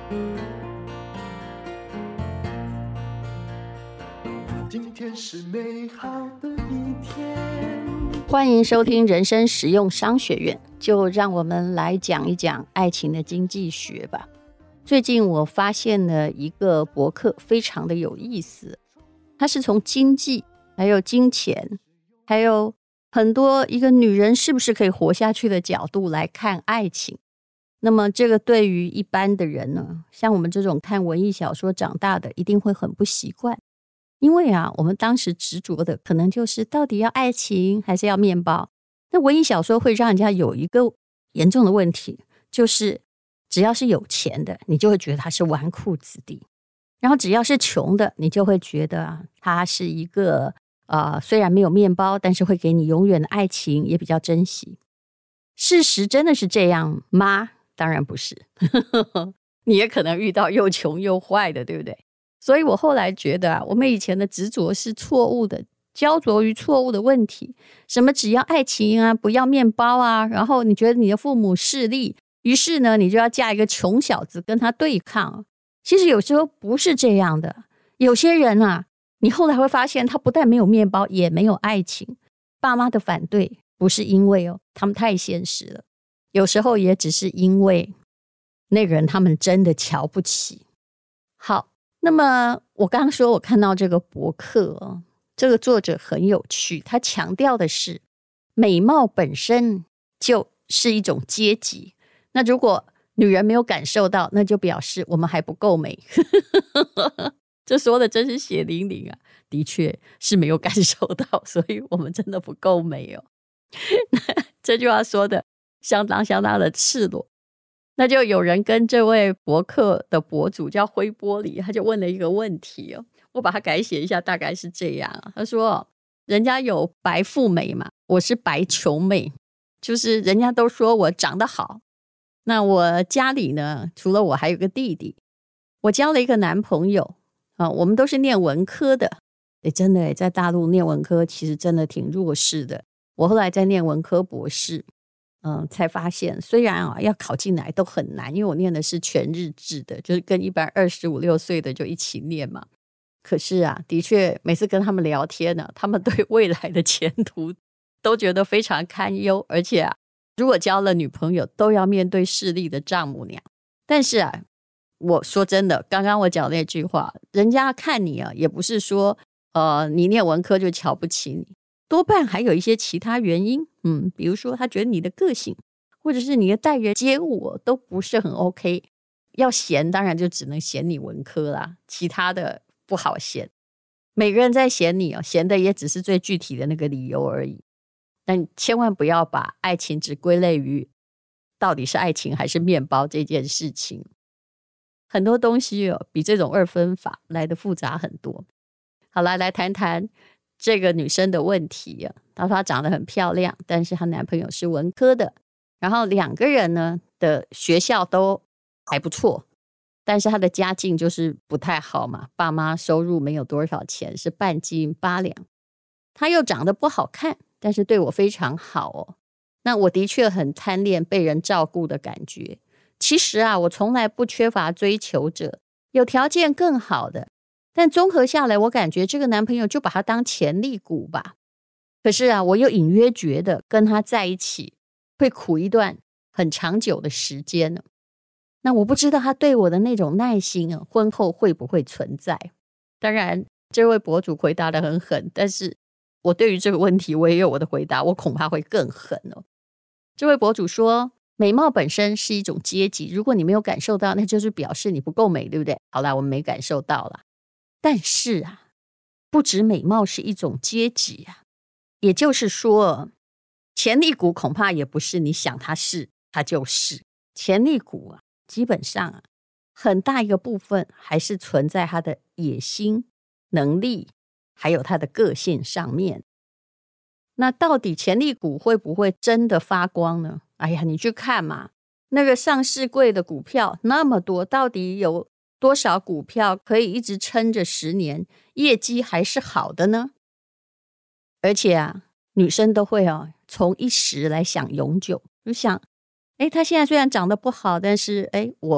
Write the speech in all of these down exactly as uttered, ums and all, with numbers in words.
今天是美好的一天。 欢迎收听人生实用商学院，就让我们来讲一讲爱情的经济学吧。最近我发现了一个博客，非常的有意思，它是从经济还有金钱还有很多一个女人是不是可以活下去的角度来看爱情。那么这个对于一般的人呢，像我们这种看文艺小说长大的，一定会很不习惯。因为啊，我们当时执着的可能就是到底要爱情还是要面包。那文艺小说会让人家有一个严重的问题，就是只要是有钱的，你就会觉得他是纨绔子弟；然后只要是穷的，你就会觉得他是一个呃，虽然没有面包，但是会给你永远的爱情，也比较珍惜。事实真的是这样吗？当然不是。你也可能遇到又穷又坏的，对不对？所以我后来觉得啊，我们以前的执着是错误的，焦灼于错误的问题。什么只要爱情啊，不要面包啊，然后你觉得你的父母势利，于是呢，你就要嫁一个穷小子跟他对抗。其实有时候不是这样的，有些人啊，你后来会发现他不但没有面包，也没有爱情。爸妈的反对不是因为哦，他们太现实了，有时候也只是因为那个人他们真的瞧不起。好，那么我刚刚说我看到这个博客哦，这个作者很有趣，他强调的是美貌本身就是一种阶级，那如果女人没有感受到，那就表示我们还不够美。这说的真是血淋淋啊，的确是没有感受到，所以我们真的不够美哦。这句话说的相当相当的赤裸。那就有人跟这位博客的博主叫灰玻璃，他就问了一个问题哦，我把它改写一下，大概是这样。他说人家有白富美嘛，我是白穷美，就是人家都说我长得好，那我家里呢，除了我还有个弟弟，我交了一个男朋友啊，我们都是念文科的。诶，真的诶，在大陆念文科其实真的挺弱势的。我后来在念文科博士，嗯，才发现虽然啊要考进来都很难，因为我念的是全日制的，就是跟一般二十五六岁的就一起念嘛。可是啊，的确每次跟他们聊天呢、啊，他们对未来的前途都觉得非常堪忧，而且啊，如果交了女朋友都要面对势利的丈母娘。但是啊，我说真的，刚刚我讲那句话，人家看你啊，也不是说呃你念文科就瞧不起你，多半还有一些其他原因。嗯，比如说他觉得你的个性或者是你的待人接物都不是很 OK， 要嫌当然就只能嫌你文科啦，其他的不好嫌。每个人在嫌你哦，嫌的也只是最具体的那个理由而已。但千万不要把爱情只归类于到底是爱情还是面包这件事情。很多东西哦，比这种二分法来得复杂很多。好了，来谈谈这个女生的问题啊。她说她长得很漂亮，但是她男朋友是文科的，然后两个人呢的学校都还不错，但是她的家境就是不太好嘛，爸妈收入没有多少钱，是半斤八两。她又长得不好看，但是对我非常好哦。那我的确很贪恋被人照顾的感觉。其实啊，我从来不缺乏追求者，有条件更好的，但综合下来，我感觉这个男朋友就把他当潜力股吧。可是啊，我又隐约觉得跟他在一起会苦一段很长久的时间呢。那我不知道他对我的那种耐心啊，婚后会不会存在？当然，这位博主回答得很狠，但是我对于这个问题我也有我的回答，我恐怕会更狠哦。这位博主说，美貌本身是一种阶级，如果你没有感受到，那就是表示你不够美，对不对？好啦，我们没感受到啦。但是啊，不止美貌是一种阶级啊，也就是说，潜力股恐怕也不是你想它是，它就是。潜力股啊，基本上啊，很大一个部分还是存在它的野心、能力，还有它的个性上面。那到底潜力股会不会真的发光呢？哎呀，你去看嘛，那个上市柜的股票那么多，到底有多少股票可以一直撑着十年，业绩还是好的呢？而且啊，女生都会哦，从一时来想永久，就想，哎，她现在虽然长得不好，但是哎，我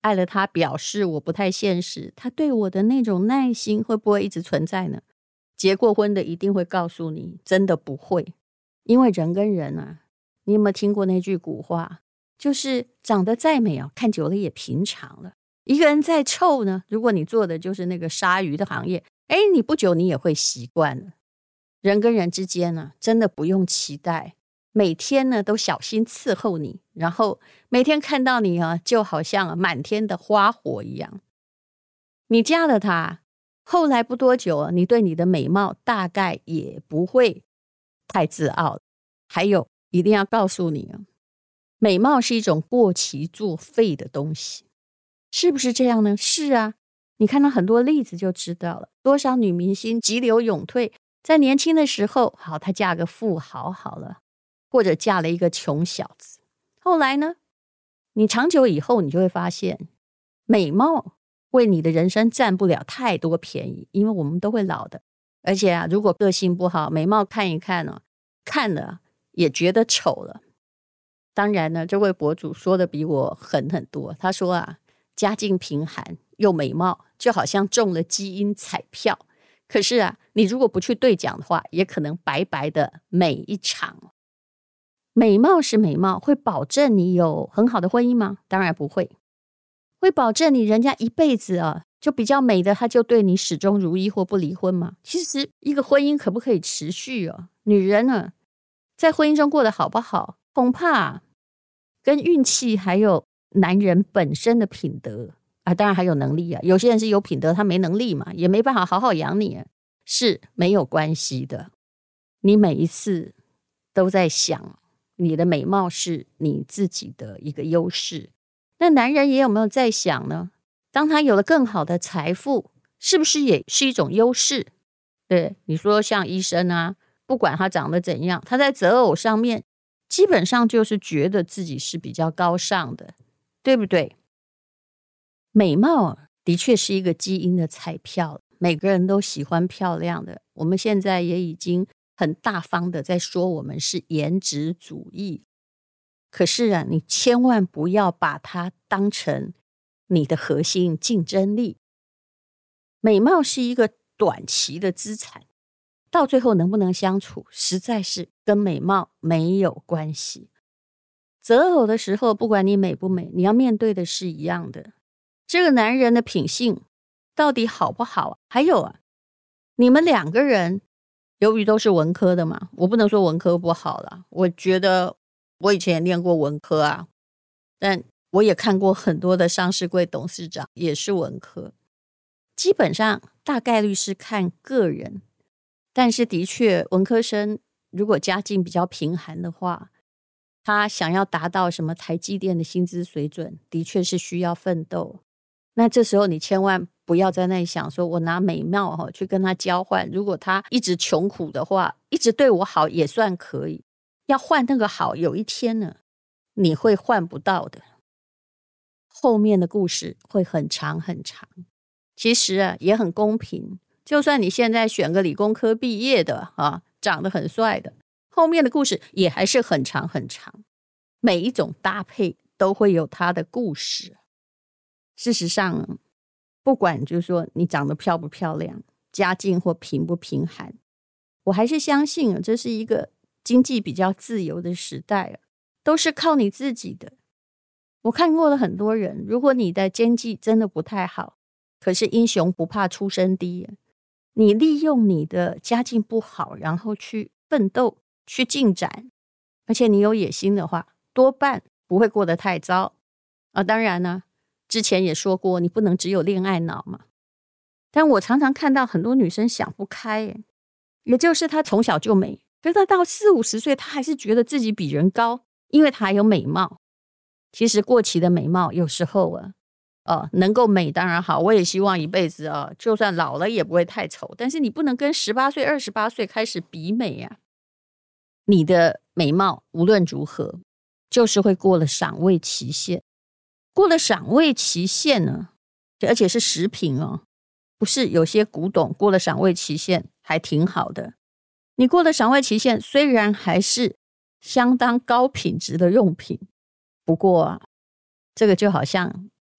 爱了他表示我不太现实，他对我的那种耐心会不会一直存在呢？结过婚的一定会告诉你，真的不会。因为人跟人啊，你有没有听过那句古话，就是长得再美啊，看久了也平常了。一个人再臭呢，如果你做的就是那个杀鱼的行业，哎，你不久你也会习惯了。人跟人之间呢、啊，真的不用期待每天呢都小心伺候你，然后每天看到你啊，就好像满天的花火一样。你嫁了他，后来不多久啊，你对你的美貌大概也不会太自傲。还有，一定要告诉你啊，美貌是一种过期作废的东西，是不是这样呢？是啊，你看到很多例子就知道了。多少女明星急流勇退，在年轻的时候，好，她嫁个富豪好了，或者嫁了一个穷小子。后来呢，你长久以后，你就会发现，美貌为你的人生占不了太多便宜，因为我们都会老的。而且啊，如果个性不好，美貌看一看呢、啊，看了也觉得丑了。当然呢，这位博主说的比我狠很多。他说啊，家境贫寒又美貌，就好像中了基因彩票。可是啊，你如果不去兑奖的话，也可能白白的美一场。美貌是美貌，会保证你有很好的婚姻吗？当然不会。会保证你人家一辈子啊，就比较美的，他就对你始终如一或不离婚吗？其实一个婚姻可不可以持续哦？女人呢，在婚姻中过得好不好，恐怕跟运气还有男人本身的品德啊，当然还有能力啊。有些人是有品德，他没能力嘛，也没办法好好养你啊，是没有关系的。你每一次都在想，你的美貌是你自己的一个优势。那男人也有没有在想呢？当他有了更好的财富，是不是也是一种优势？对，你说像医生啊，不管他长得怎样，他在择偶上面基本上就是觉得自己是比较高尚的，对不对？美貌的确是一个基因的彩票，每个人都喜欢漂亮的。我们现在也已经很大方的在说我们是颜值主义。可是啊，你千万不要把它当成你的核心竞争力。美貌是一个短期的资产，到最后能不能相处，实在是跟美貌没有关系。择偶的时候，不管你美不美，你要面对的是一样的。这个男人的品性到底好不好？还有啊，你们两个人由于都是文科的嘛，我不能说文科不好了，我觉得我以前也念过文科啊，但我也看过很多的上市柜董事长也是文科。基本上大概率是看个人，但是的确文科生如果家境比较贫寒的话，他想要达到什么台积电的薪资水准，的确是需要奋斗。那这时候你千万不要在那里想说我拿美貌去跟他交换，如果他一直穷苦的话，一直对我好也算可以。要换那个好，有一天呢，你会换不到的。后面的故事会很长很长。其实啊，也很公平。就算你现在选个理工科毕业的啊，长得很帅的，后面的故事也还是很长很长。每一种搭配都会有它的故事。事实上，不管就是说你长得漂不漂亮，家境或贫不贫寒，我还是相信这是一个经济比较自由的时代，都是靠你自己的。我看过了很多人，如果你的经济真的不太好，可是英雄不怕出身低，你利用你的家境不好，然后去奋斗，去进展，而且你有野心的话，多半不会过得太糟啊。当然呢，之前也说过，你不能只有恋爱脑嘛。但我常常看到很多女生想不开，也就是她从小就美，可是她到四五十岁，她还是觉得自己比人高，因为她还有美貌。其实过期的美貌有时候啊，呃，能够美当然好，我也希望一辈子啊，就算老了也不会太丑。但是你不能跟十八岁、二十八岁开始比美啊。你的美貌无论如何，就是会过了赏味期限。过了赏味期限呢，而且是食品哦，不是有些古董过了赏味期限还挺好的。你过了赏味期限，虽然还是相当高品质的用品，不过啊，这个就好像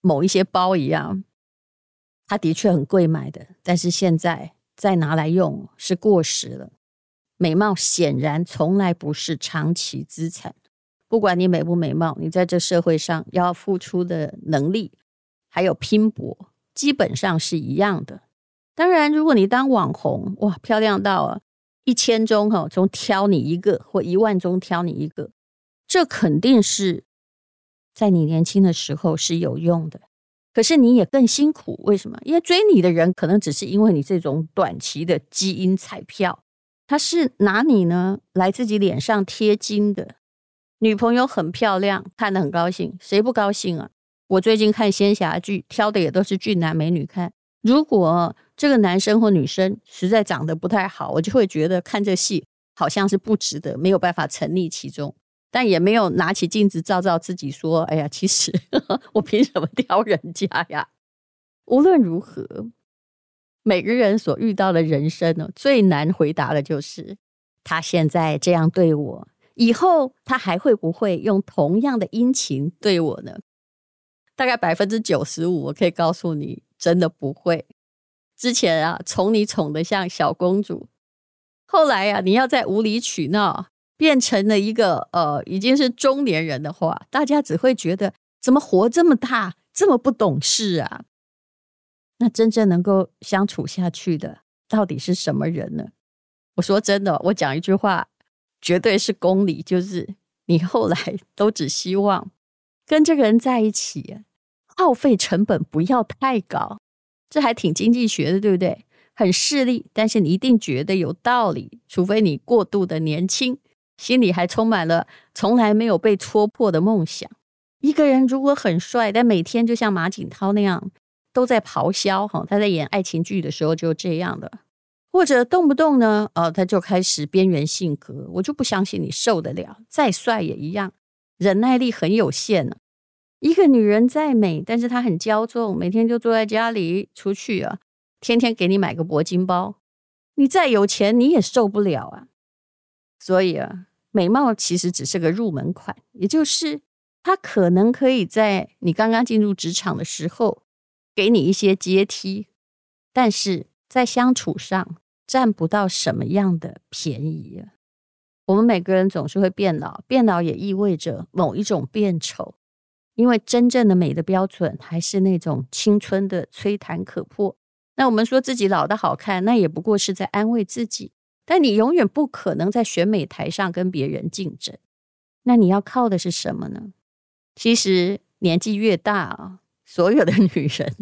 某一些包一样，它的确很贵买的，但是现在再拿来用是过时了。美貌显然从来不是长期资产，不管你美不美貌，你在这社会上要付出的能力还有拼搏基本上是一样的。当然如果你当网红，哇，漂亮到啊一千中中挑你一个，或一万中挑你一个，这肯定是在你年轻的时候是有用的，可是你也更辛苦。为什么？因为追你的人可能只是因为你这种短期的基因彩票，他是拿你呢来自己脸上贴金的。女朋友很漂亮，看得很高兴，谁不高兴啊？我最近看仙侠剧，挑的也都是俊男美女看。如果这个男生或女生实在长得不太好，我就会觉得看这戏好像是不值得，没有办法沉溺其中，但也没有拿起镜子照照自己说，哎呀，其实呵呵我凭什么挑人家呀？无论如何，每个人所遇到的人生呢，最难回答的就是他现在这样对我，以后他还会不会用同样的殷勤对我呢？大概 百分之九十五 我可以告诉你，真的不会。之前啊，宠你宠得像小公主，后来啊，你要再无理取闹，变成了一个呃，已经是中年人的话，大家只会觉得怎么活这么大，这么不懂事啊？那真正能够相处下去的，到底是什么人呢？我说真的，我讲一句话，绝对是公理，就是你后来都只希望跟这个人在一起，耗费成本不要太高，这还挺经济学的，对不对？很势利，但是你一定觉得有道理，除非你过度的年轻，心里还充满了从来没有被戳破的梦想。一个人如果很帅，但每天就像马景涛那样都在咆哮，他在演爱情剧的时候就这样的，或者动不动呢、呃、他就开始边缘性格，我就不相信你受得了，再帅也一样，忍耐力很有限、啊、一个女人再美，但是她很骄纵，每天就坐在家里，出去啊天天给你买个铂金包，你再有钱你也受不了啊。所以啊，美貌其实只是个入门款，也就是它可能可以在你刚刚进入职场的时候给你一些阶梯，但是在相处上占不到什么样的便宜啊。我们每个人总是会变老，变老也意味着某一种变丑，因为真正的美的标准还是那种青春的吹弹可破。那我们说自己老得好看，那也不过是在安慰自己，但你永远不可能在选美台上跟别人竞争。那你要靠的是什么呢？其实年纪越大啊，所有的女人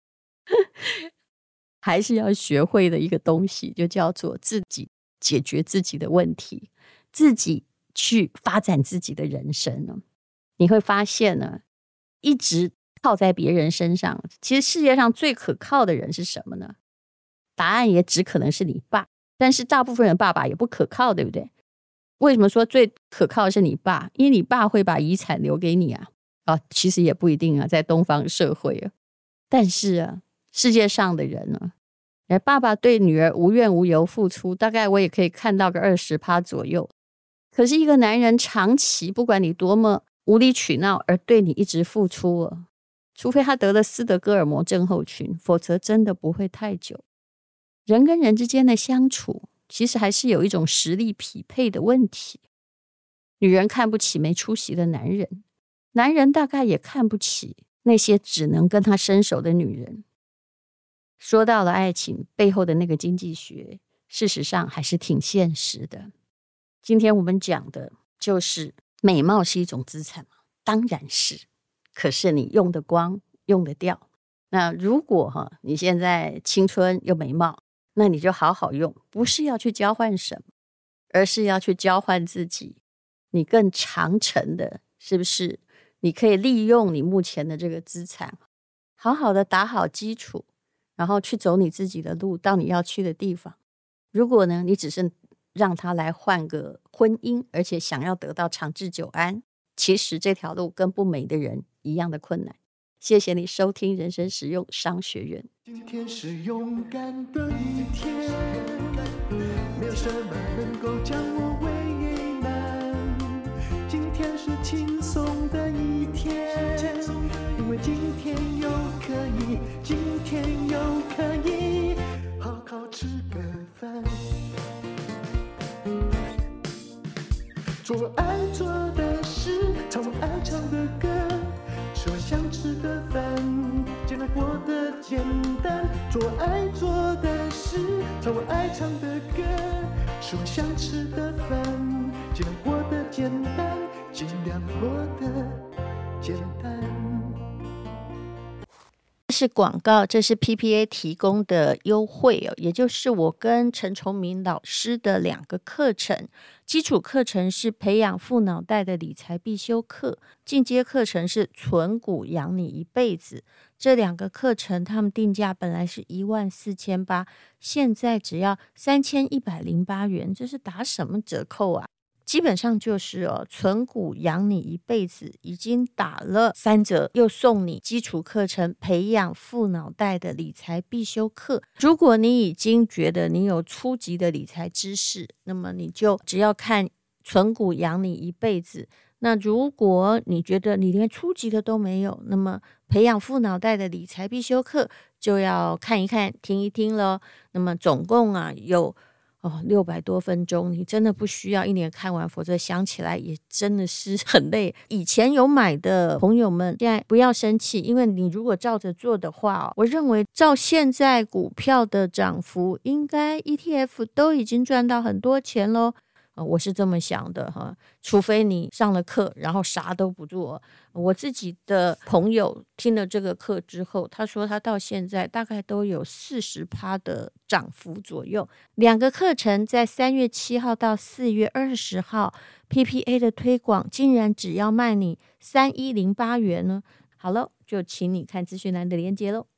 还是要学会的一个东西，就叫做自己解决自己的问题，自己去发展自己的人生呢。你会发现呢，一直靠在别人身上，其实世界上最可靠的人是什么呢？答案也只可能是你爸，但是大部分人爸爸也不可靠，对不对？为什么说最可靠的是你爸？因为你爸会把遗产留给你啊。啊，其实也不一定啊，在东方社会啊。但是啊，世界上的人呢、啊，爸爸对女儿无怨无尤付出，大概我也可以看到个 百分之二十 左右。可是一个男人长期不管你多么无理取闹而对你一直付出了，除非他得了斯德哥尔摩症候群，否则真的不会太久。人跟人之间的相处其实还是有一种实力匹配的问题。女人看不起没出息的男人，男人大概也看不起那些只能跟他伸手的女人。说到了爱情背后的那个经济学，事实上还是挺现实的。今天我们讲的就是美貌是一种资产吗？当然是，可是你用得光用得掉。那如果哈你现在青春又美貌，那你就好好用，不是要去交换什么，而是要去交换自己你更长程的，是不是你可以利用你目前的这个资产，好好的打好基础，然后去走你自己的路，到你要去的地方。如果呢你只是让他来换个婚姻，而且想要得到长治久安，其实这条路跟不美的人一样的困难。谢谢你收听人生实用商学院。 今天是勇敢的一天，没有什么能够将我为难。今天是轻松的一天，因为今今天又可以，今天又可以好好吃个饭，做爱做的事，唱我爱唱的歌，吃我想吃的饭，尽量过得简单。做爱做的事，唱我爱唱的歌，吃我想吃的饭，尽量过得简单，尽量过得简单。 这是广告，这是 P P A 提供的优惠哦，也就是我跟陈崇明老师的两个课程。基础课程是培养富脑袋的理财必修课，进阶课程是存股养你一辈子。这两个课程他们定价本来是一万四千八，现在只要三千一百零八元，这是打什么折扣啊？基本上就是哦，存股养你一辈子已经打了三折，又送你基础课程培养富脑袋的理财必修课。如果你已经觉得你有初级的理财知识，那么你就只要看存股养你一辈子。那如果你觉得你连初级的都没有，那么培养富脑袋的理财必修课就要看一看听一听了。那么总共啊有哦，六百多分钟，你真的不需要一年看完，否则想起来也真的是很累。以前有买的朋友们，现在不要生气，因为你如果照着做的话、哦、我认为照现在股票的涨幅，应该 E T F 都已经赚到很多钱咯。呃、我是这么想的哈，除非你上了课然后啥都不做。我自己的朋友听了这个课之后，他说他到现在大概都有 百分之四十 的涨幅左右。两个课程在三月七号到四月二十号 P P A 的推广竟然只要卖你三千一百零八元呢。好了，就请你看资讯栏的连结咯。